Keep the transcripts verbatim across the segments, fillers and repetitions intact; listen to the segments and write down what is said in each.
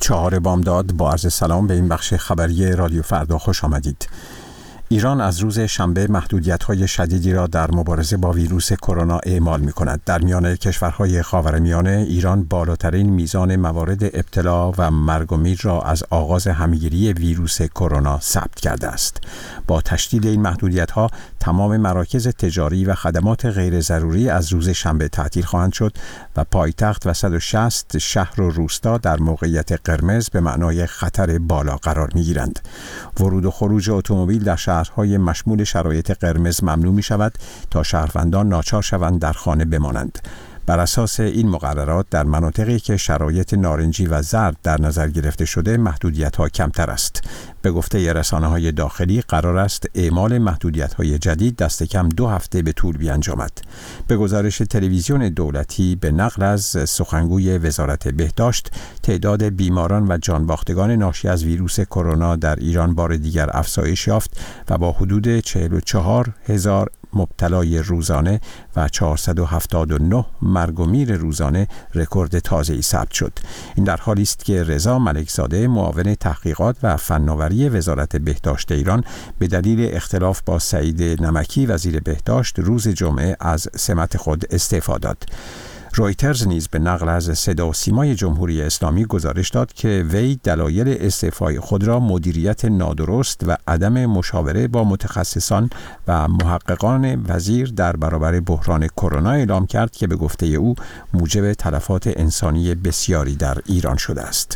چهار بامداد با عرض سلام به این بخش خبری رادیو فردا خوش آمدید. ایران از روز شنبه محدودیت‌های شدیدی را در مبارزه با ویروس کرونا اعمال می‌کند. در میان کشورهای خاورمیانه ایران بالاترین میزان موارد ابتلا و مرگ و میر را از آغاز همه‌گیری ویروس کرونا ثبت کرده است. با تشدید این محدودیت‌ها تمام مراکز تجاری و خدمات غیر ضروری از روز شنبه تعطیل خواهند شد و پایتخت و صد و شصت شهر و روستا در موقعیت قرمز به معنای خطر بالا قرار می‌گیرند. ورود و خروج اتومبیل در شهرهای مشمول شرایط قرمز ممنوع می شود تا شهروندان ناچار شوند در خانه بمانند. بر اساس این مقررات در مناطقی که شرایط نارنجی و زرد در نظر گرفته شده محدودیت‌ها کمتر است. به گفته رسانه‌های داخلی قرار است اعمال محدودیت‌های جدید دست کم دو هفته به طول بیانجامد. به گزارش تلویزیون دولتی به نقل از سخنگوی وزارت بهداشت، تعداد بیماران و جانباختگان ناشی از ویروس کرونا در ایران بار دیگر افزایش یافت و با حدود چهل و چهار هزار مبتلای روزانه و چهارصد و هفتاد و نه مرگ و میر روزانه رکورد تازه‌ای ثبت شد. این در حالی است که رضا ملکزاده معاون تحقیقات و فناوری وزارت بهداشت ایران به دلیل اختلاف با سعید نمکی وزیر بهداشت روز جمعه از سمت خود استعفا داد. رویترز نیز به نقل از صدا و سیمای جمهوری اسلامی گزارش داد که وی دلایل استعفای خود را مدیریت نادرست و عدم مشاوره با متخصصان و محققان وزیر در برابر بحران کرونا اعلام کرد که به گفته او موجب تلفات انسانی بسیاری در ایران شده است.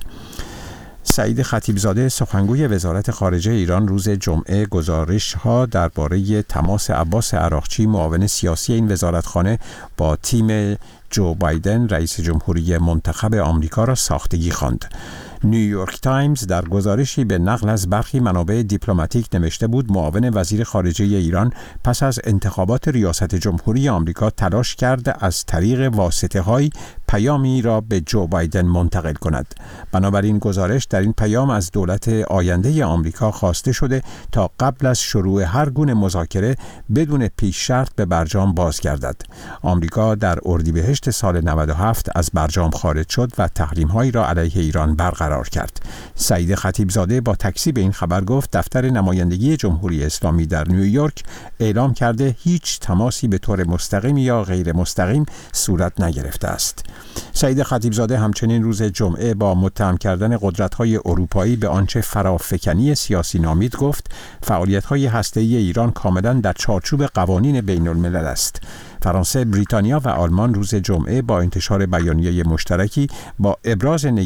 سعید خطیبزاده سخنگوی وزارت خارجه ایران روز جمعه گزارش‌ها درباره تماس عباس عراقچی معاون سیاسی این وزارتخانه با تیم جو بایدن رئیس جمهوری منتخب آمریکا را ساختگی خواند. نیویورک تایمز در گزارشی به نقل از برخی منابع دیپلماتیک نوشته بود معاون وزیر خارجه ایران پس از انتخابات ریاست جمهوری آمریکا تلاش کرده از طریق واسطه‌های پیامی را به جو بایدن منتقل کند. بنابراین گزارش در این پیام از دولت آینده آمریکا خواسته شده تا قبل از شروع هر گونه مذاکره بدون پیش شرط به برجام بازگردد. آمریکا در اردیبهشت سال نود و هفت از برجام خارج شد و تحریم‌هایی را علیه ایران برقرار کرد. سعید خطیبزاده با تکذیب این خبر گفت دفتر نمایندگی جمهوری اسلامی در نیویورک اعلام کرده هیچ تماسی به طور مستقیم یا غیر مستقیم صورت نگرفته است. سعید خطیبزاده همچنین روز جمعه با متهم کردن قدرت‌های اروپایی به آنچه فرافکنی سیاسی نامید گفت فعالیت‌های هسته‌ای ایران کاملاً در چارچوب قوانین بین‌الملل است. فرانسه، بریتانیا و آلمان روز جمعه با انتشار بیانیه مشترکی با ابراز